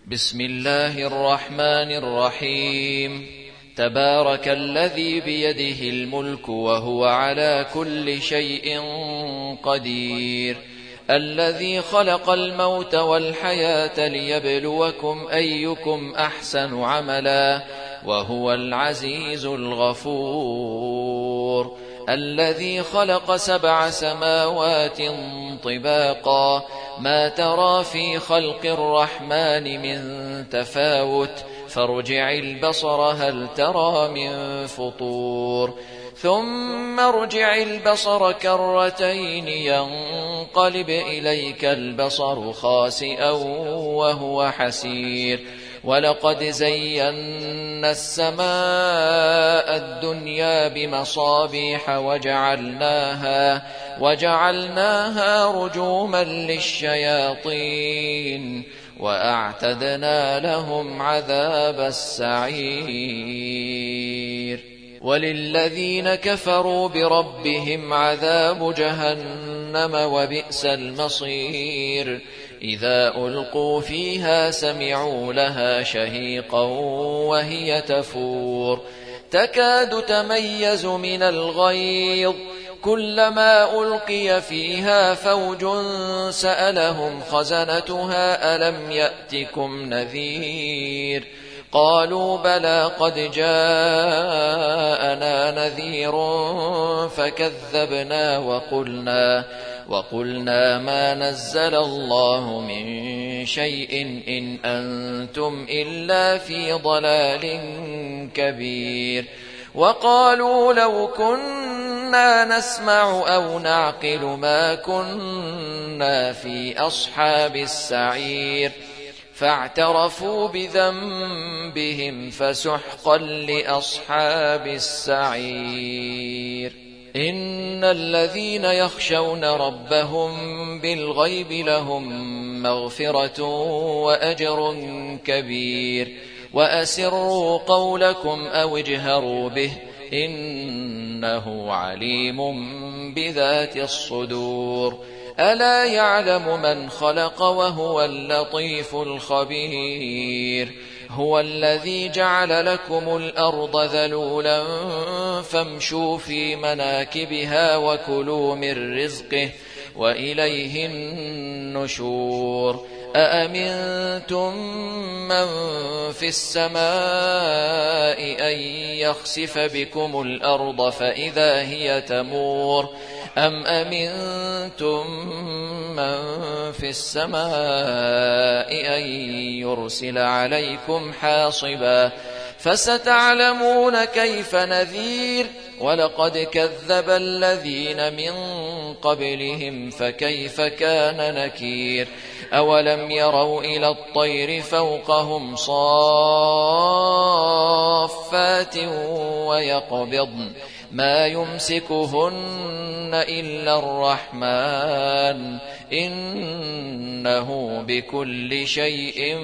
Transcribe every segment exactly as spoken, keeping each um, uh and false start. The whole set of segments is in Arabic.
بسم الله الرحمن الرحيم. تبارك الذي بيده الملك وهو على كل شيء قدير، الذي خلق الموت والحياة ليبلوكم أيكم أحسن عملا، وهو العزيز الغفور، الذي خلق سبع سماوات طباقا، ما ترى في خلق الرحمن من تفاوت، فارجع البصر هل ترى من فطور، ثم ارجع البصر كرتين ينقلب إليك البصر خاسئا وهو حسير، ولقد زينا السماء الدنيا بمصابيح وجعلناها, وجعلناها رجوما للشياطين، وأعتدنا لهم عذاب السعير. وللذين كفروا بربهم عذاب جهنم وبئس المصير. إذا ألقوا فيها سمعوا لها شهيقا وهي تفور، تكاد تميز من الغيظ، كلما ألقي فيها فوج سألهم خزنتها ألم يأتكم نذير، قالوا بلى قد جاءنا نذير فكذبنا وقلنا, وقلنا ما نزل الله من شيء إن أنتم إلا في ضلال كبير. وقالوا لو كنا نسمع أو نعقل ما كنا في أصحاب السعير، فاعترفوا بذنبهم فسحقا لأصحاب السعير. إن الذين يخشون ربهم بالغيب لهم مغفرة وأجر كبير. وأسروا قولكم أو اجهروا به إنه عليم بذات الصدور. ألا يعلم من خلق وهو اللطيف الخبير. هو الذي جعل لكم الأرض ذلولا فامشوا في مناكبها وكلوا من رزقه وإليه النشور. أأمنتم من في السماء أن يخسف بكم الأرض فإذا هي تمور، أم أمنتم من في السماء أن يرسل عليكم حاصبا، فستعلمون كيف نذير. ولقد كذب الذين من قبلهم فكيف كان نكير. أولم يروا إلى الطير فوقهم صافات ويقبضن ما يمسكهن إلا الرحمن إنه بكل شيء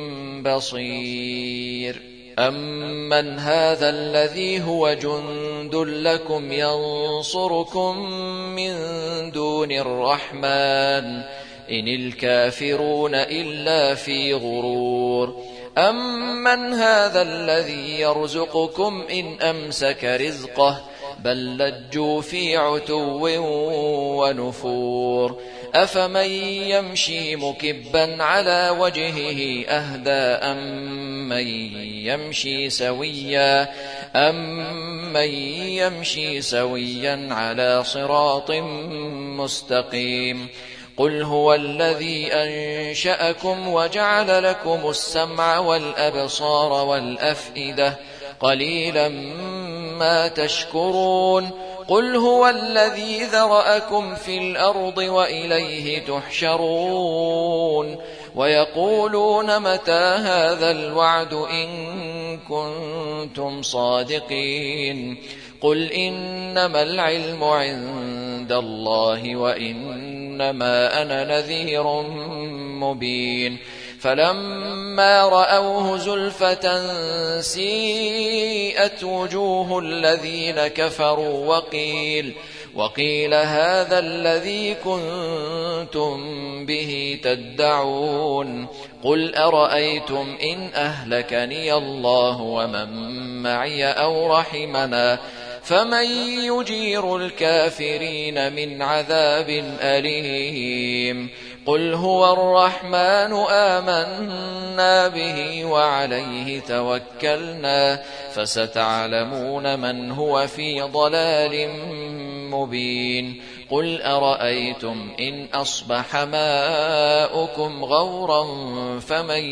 بصير. أمن هذا الذي هو جند لكم ينصركم من دون الرحمن إن الكافرون إلا في غرور. أمن هذا الذي يرزقكم إن أمسك رزقه بل لجوا في عتو ونفور. أفمن يمشي مكبا على وجهه أهدى أمن يمشي سويا أمن يمشي سويا على صراط مستقيم. قل هو الذي أنشأكم وجعل لكم السمع والأبصار والأفئدة قليلا ما تشكرون. قل هو الذي ذرأكم في الأرض وإليه تحشرون. ويقولون متى هذا الوعد إن كنتم صادقين. قل إنما العلم عند الله وإنما أنا نذير مبين. فلما رأوه زلفة سيئت وجوه الذين كفروا وقيل, وقيل هذا الذي كنتم به تدعون قل أرأيتم إن أهلكني الله ومن معي أو رحمنا فمن يجير الكافرين من عذاب أليم قل هو الرحمن آمنا به وعليه توكلنا فستعلمون من هو في ضلال مبين قل أرأيتم إن أصبح ماؤكم غورا فمن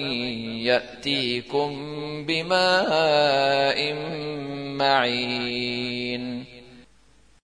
يأتيكم بماء معين